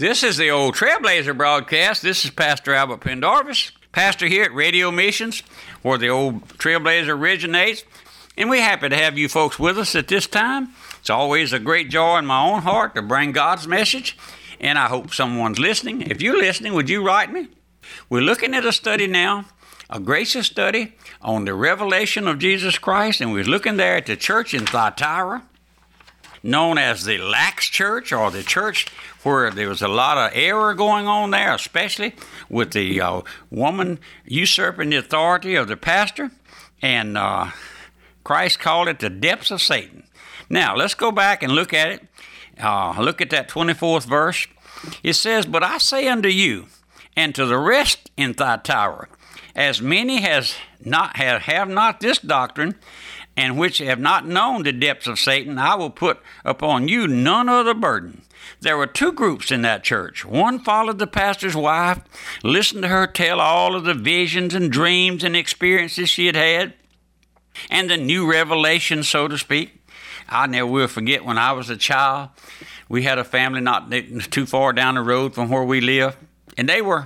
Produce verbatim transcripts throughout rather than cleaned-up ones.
This is the Old Trailblazer broadcast. This is Pastor Albert Pendarvis, pastor here at Radio Missions, where the Old Trailblazer originates. And we're happy to have you folks with us at this time. It's always a great joy in my own heart to bring God's message, and I hope someone's listening. If you're listening, would you write me? We're looking at a study now, a gracious study on the revelation of Jesus Christ, and we're looking there at the church in Thyatira, known as the lax church, or the church where there was a lot of error going on there, especially with the uh, woman usurping the authority of the pastor, and uh, Christ called it the depths of Satan. Now, let's go back and look at it. Uh, look at that twenty-fourth verse. It says, "But I say unto you, and to the rest in Thyatira, as many as not have, have not this doctrine, and which have not known the depths of Satan, I will put upon you none other burden." There were two groups in that church. One followed the pastor's wife, listened to her tell all of the visions and dreams and experiences she had had, and the new revelation, so to speak. I never will forget when I was a child, we had a family not too far down the road from where we live, and they were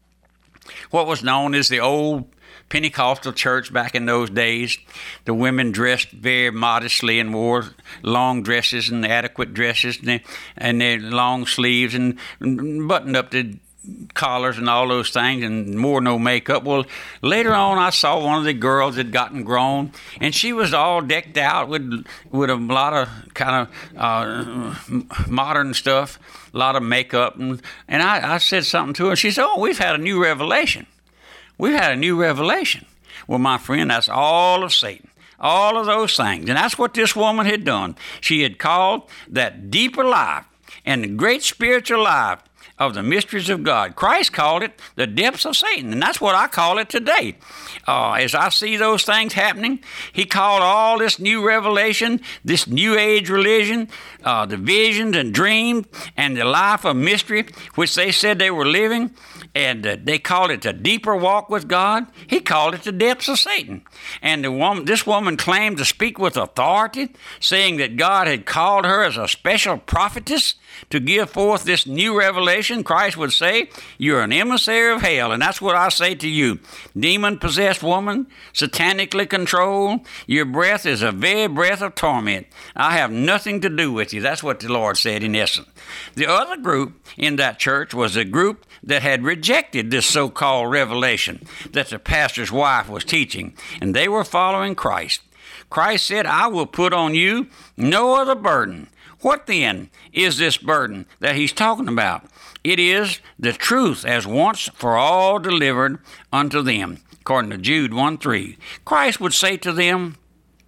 what was known as the old Pentecostal church back in those days. The women dressed very modestly and wore long dresses and adequate dresses and, they, and their long sleeves and buttoned up the collars and all those things and wore no makeup. Well, later on I saw one of the girls that had gotten grown, and she was all decked out with with a lot of kind of uh, modern stuff, a lot of makeup. And, and I, I said something to her. She said, "Oh, we've had a new revelation. We've had a new revelation." Well, my friend, that's all of Satan. All of those things. And that's what this woman had done. She had called that deeper life and the great spiritual life of the mysteries of God. Christ called it the depths of Satan, and that's what I call it today. Uh, as I see those things happening, he called all this new revelation, this new age religion, uh, the visions and dreams and the life of mystery, which they said they were living, and uh, they called it the deeper walk with God. He called it the depths of Satan. And the woman, this woman claimed to speak with authority, saying that God had called her as a special prophetess to give forth this new revelation. Christ would say, "You're an emissary of hell." And that's what I say to you. Demon-possessed woman, satanically controlled, your breath is a very breath of torment. I have nothing to do with you. That's what the Lord said in essence. The other group in that church was a group that had rejected this so-called revelation that the pastor's wife was teaching, and they were following Christ. Christ said, "I will put on you no other burden." What then is this burden that he's talking about? It is the truth as once for all delivered unto them, according to Jude one three. Christ would say to them,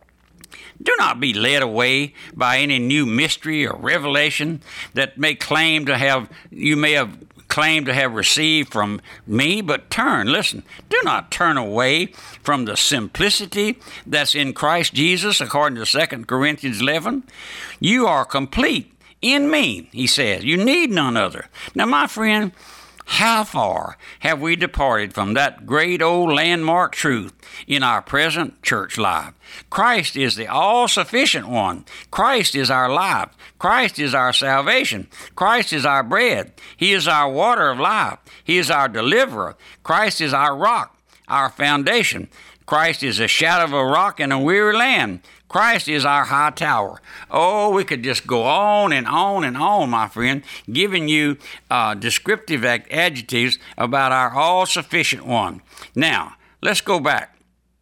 "Do not be led away by any new mystery or revelation that may claim to have, you may have claimed to have received from me, but turn, listen, do not turn away from the simplicity that's in Christ Jesus, according to Second Corinthians eleven. You are complete in me," he says. "You need none other." Now, my friend, how far have we departed from that great old landmark truth in our present church life? Christ is the all-sufficient one. Christ is our life. Christ is our salvation. Christ is our bread. He is our water of life. He is our deliverer. Christ is our rock, our foundation. Christ is a shadow of a rock in a weary land. Christ is our high tower. Oh, we could just go on and on and on, my friend, giving you uh, descriptive adjectives about our all-sufficient one. Now, let's go back.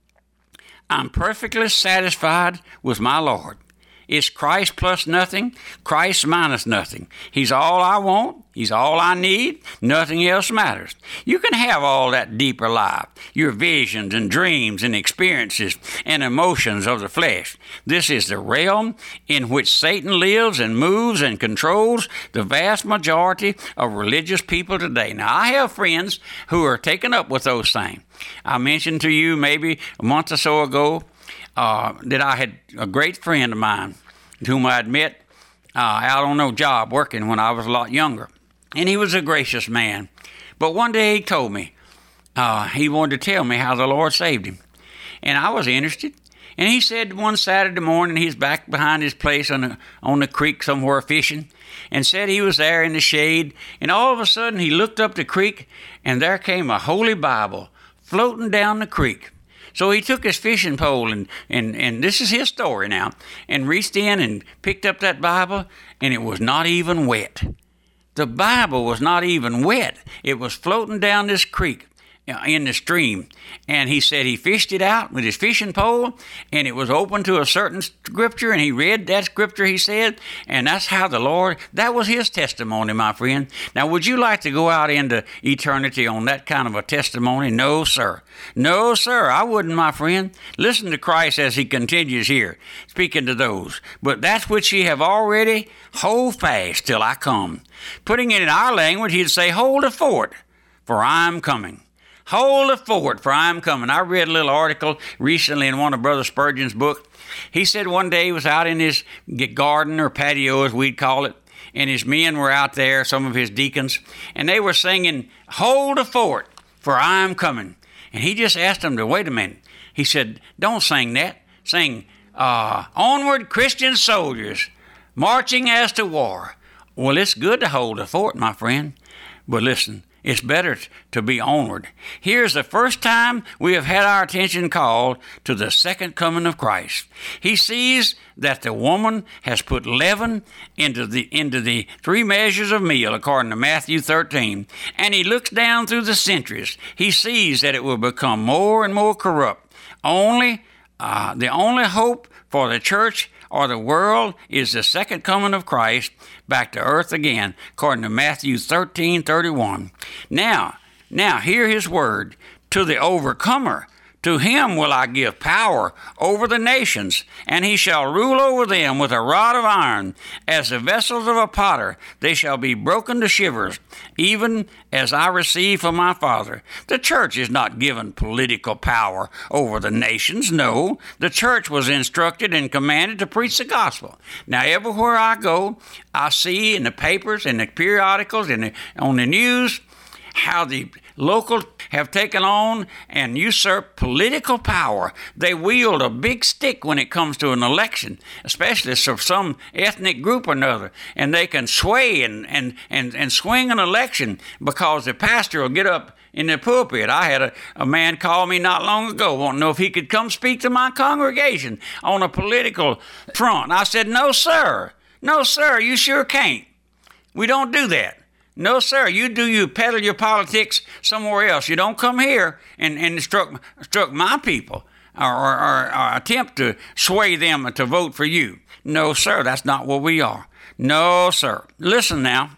I'm perfectly satisfied with my Lord. It's Christ plus nothing, Christ minus nothing. He's all I want. He's all I need. Nothing else matters. You can have all that deeper life, your visions and dreams and experiences and emotions of the flesh. This is the realm in which Satan lives and moves and controls the vast majority of religious people today. Now, I have friends who are taken up with those things. I mentioned to you maybe a month or so ago uh, that I had a great friend of mine whom I had met uh, out on a job working when I was a lot younger. And he was a gracious man. But one day he told me, uh, he wanted to tell me how the Lord saved him. And I was interested. And he said one Saturday morning he's back behind his place on the, on the creek somewhere fishing. and said he was there in the shade, and all of a sudden he looked up the creek, and there came a Holy Bible floating down the creek. So he took his fishing pole, and, and, and this is his story now, and reached in and picked up that Bible, and it was not even wet. The Bible was not even wet. It was floating down this creek in the stream. And he said he fished it out with his fishing pole, and it was open to a certain scripture, and he read that scripture, he said, and that's how the Lord, that was his testimony, my friend. Now, would you like to go out into eternity on that kind of a testimony? No, sir. No, sir, I wouldn't, my friend. Listen to Christ as he continues here, speaking to those. But that which ye have already, hold fast till I come. Putting it in our language, he'd say, hold the fort, for I am coming. Hold the fort, for I am coming. I read a little article recently in one of Brother Spurgeon's books. He said one day he was out in his garden or patio, as we'd call it, and his men were out there, some of his deacons, and they were singing, hold the fort, for I am coming. And he just asked them to wait a minute. He said, don't sing that. Sing, uh, onward Christian soldiers, marching as to war. Well, it's good to hold the fort, my friend, but listen, it's better to be onward. Here's the first time we have had our attention called to the second coming of Christ. He sees that the woman has put leaven into the into the three measures of meal, according to Matthew thirteen, and he looks down through the centuries. He sees that it will become more and more corrupt. Only uh, the only hope for the church or the world is the second coming of Christ back to earth again, according to Matthew thirteen thirty-one. Now, now hear his word. To the overcomer, to him will I give power over the nations, and he shall rule over them with a rod of iron. As the vessels of a potter, they shall be broken to shivers, even as I received from my Father. The church is not given political power over the nations. No, the church was instructed and commanded to preach the gospel. Now, everywhere I go, I see in the papers, in the periodicals, in the, on the news, how the local have taken on and usurped political power. They wield a big stick when it comes to an election, especially for some ethnic group or another, and they can sway and, and, and, and swing an election because the pastor will get up in the pulpit. I had a, a man call me not long ago, wanting to know if he could come speak to my congregation on a political front. I said, no, sir. No, sir, you sure can't. We don't do that. No, sir, you do you peddle your politics somewhere else. You don't come here and, and instruct, instruct my people or, or, or, or attempt to sway them to vote for you. No, sir, that's not what we are. No, sir. Listen now.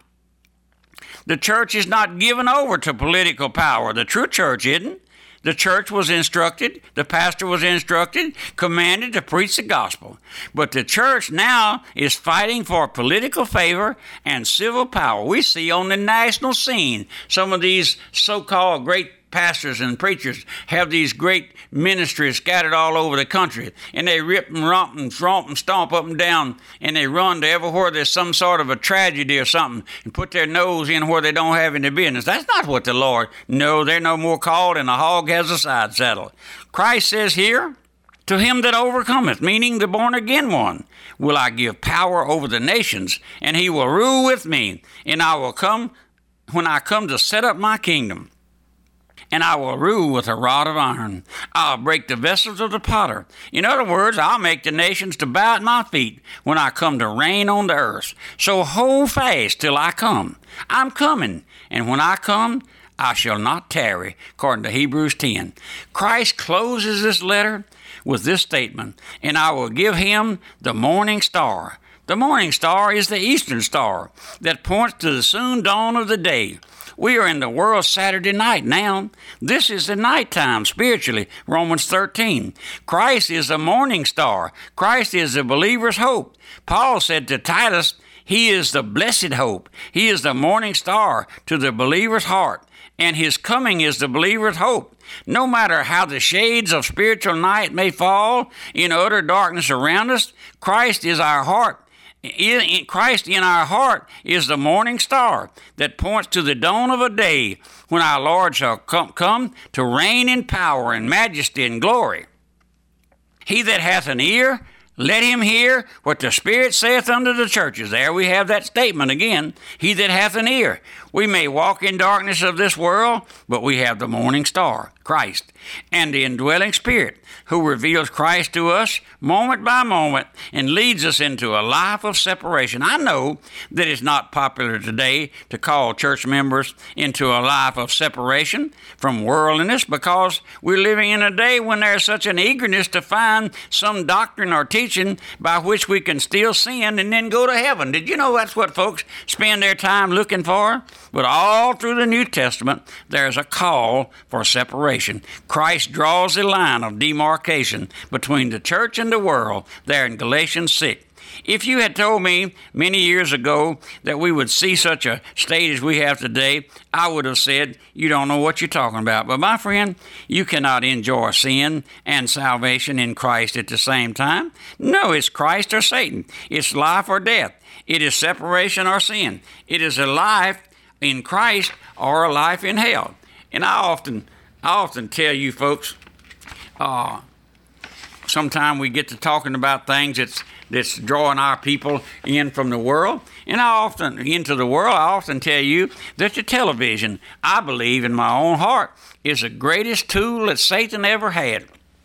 The church is not given over to political power. The true church isn't. The church was instructed, the pastor was instructed, commanded to preach the gospel. But the church now is fighting for political favor and civil power. We see on the national scene some of these so-called great pastors and preachers have these great ministries scattered all over the country, and they rip and romp and romp and stomp up and down, and they run to everywhere there's some sort of a tragedy or something and put their nose in where they don't have any business. That's not what the Lord, no, they're no more called than a hog has a side saddle. Christ says here, to him that overcometh, meaning the born-again one, will I give power over the nations, and he will rule with me, and I will come, when I come to set up my kingdom, and I will rule with a rod of iron. I'll break the vessels of the potter. In other words, I'll make the nations to bow at my feet when I come to reign on the earth. So hold fast till I come. I'm coming, and when I come, I shall not tarry, according to Hebrews ten. Christ closes this letter with this statement, and I will give him the morning star. The morning star is the eastern star that points to the soon dawn of the day. We are in the world Saturday night now. This is the nighttime spiritually, Romans thirteen. Christ is the morning star. Christ is the believer's hope. Paul said to Titus, he is the blessed hope. He is the morning star to the believer's heart, and his coming is the believer's hope. No matter how the shades of spiritual night may fall in utter darkness around us, Christ is our heart. In, in Christ in our heart is the morning star that points to the dawn of a day when our Lord shall come, come to reign in power and majesty and glory. He that hath an ear, Let him hear what the Spirit saith unto the churches. There we have that statement again. He that hath an ear. We may walk in darkness of this world, but we have the morning star, Christ, and the indwelling Spirit, who reveals Christ to us moment by moment and leads us into a life of separation. I know that it's not popular today to call church members into a life of separation from worldliness, because we're living in a day when there's such an eagerness to find some doctrine or teaching by which we can still sin and then go to heaven. Did you know that's what folks spend their time looking for? But all through the New Testament, there's a call for separation. Christ draws a line of demarcation between the church and the world there in Galatians six. If you had told me many years ago that we would see such a state as we have today, I would have said, you don't know what you're talking about. But my friend, you cannot enjoy sin and salvation in Christ at the same time. No, it's Christ or Satan. It's life or death. It is separation or sin. It is a life in Christ or a life in hell. And I often, I often tell you folks, uh, sometimes we get to talking about things that's that's drawing our people in from the world. And I often, into the world, I often tell you that the television, I believe in my own heart, is the greatest tool that Satan ever had.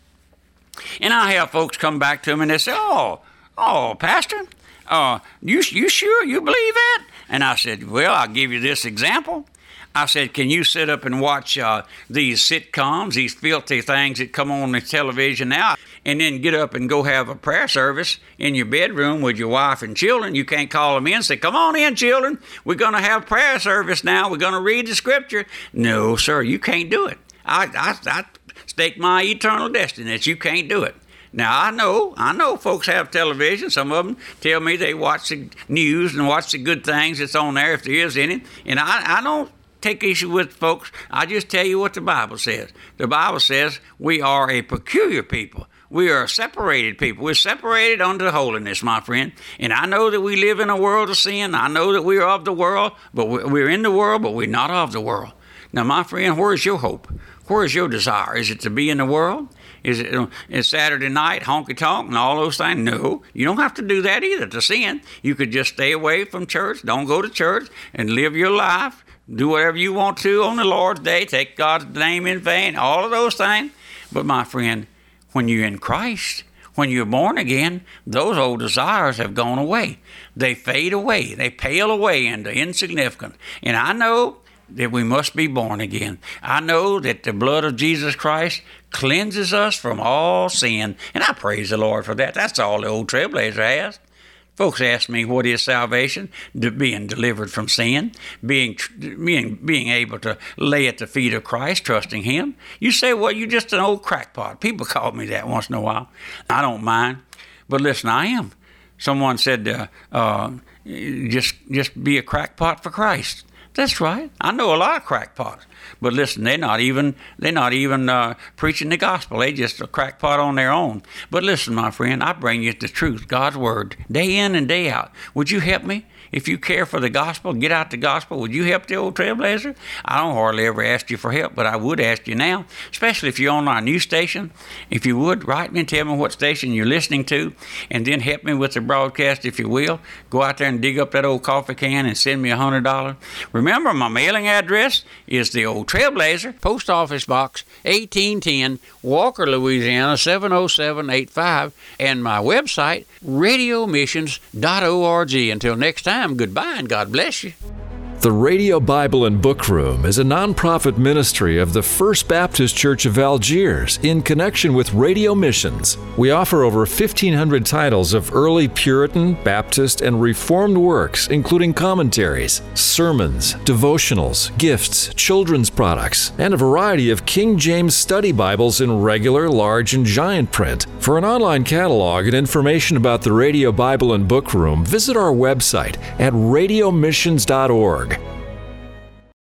And I have folks come back to me and they say, oh, oh, Pastor, uh, you, you sure you believe that? And I said, well, I'll give you this example. I said, can you sit up and watch uh, these sitcoms, these filthy things that come on the television now, and then get up and go have a prayer service in your bedroom with your wife and children? You can't call them in and say, come on in, children. We're going to have prayer service now. We're going to read the scripture. No, sir, you can't do it. I, I, I stake my eternal destiny that you can't do it. Now, I know, I know folks have television. Some of them tell me they watch the news and watch the good things that's on there, if there is any. And I, I don't take issue with folks. I just tell you what the Bible says. The Bible says we are a peculiar people. We are a separated people. We're separated unto holiness, my friend. And I know that we live in a world of sin. I know that we are of the world, but we're in the world, but we're not of the world. Now, my friend, where is your hope? Where is your desire? Is it to be in the world? Is it uh, is Saturday night, honky-tonk, and all those things? No, you don't have to do that either to sin. You could just stay away from church, don't go to church, and live your life. Do whatever you want to on the Lord's day. Take God's name in vain, all of those things. But, my friend, when you're in Christ, when you're born again, those old desires have gone away. They fade away. They pale away into insignificance. And I know that we must be born again. I know that the blood of Jesus Christ cleanses us from all sin, and I praise the Lord for that. That's all the old Trailblazer has. Folks ask me, what is salvation? De- being delivered from sin, being, being being able to lay at the feet of Christ, trusting Him. You say, well, you're just an old crackpot. People call me that once in a while. I don't mind. But listen, I am. Someone said, uh, uh, just just be a crackpot for Christ. That's right. I know a lot of crackpots. But listen, they're not even they're not even uh, preaching the gospel. They just a crackpot on their own. But listen, my friend, I bring you the truth, God's word, day in and day out. Would you help me? If you care for the gospel, get out the gospel. Would you help the old Trailblazer? I don't hardly ever ask you for help, but I would ask you now, especially if you're on our new station. If you would, write me and tell me what station you're listening to, and then help me with the broadcast if you will. Go out there and dig up that old coffee can and send me a one hundred dollars. Remember, my mailing address is the old Trailblazer, Post Office Box eighteen ten, Walker, Louisiana seven oh seven eight five, and my website, radio missions dot org. Until next time, goodbye and God bless you. The Radio Bible and Book Room is a nonprofit ministry of the First Baptist Church of Algiers in connection with Radio Missions. We offer over fifteen hundred titles of early Puritan, Baptist, and Reformed works, including commentaries, sermons, devotionals, gifts, children's products, and a variety of King James study Bibles in regular, large, and giant print. For an online catalog and information about the Radio Bible and Book Room, visit our website at radio missions dot org.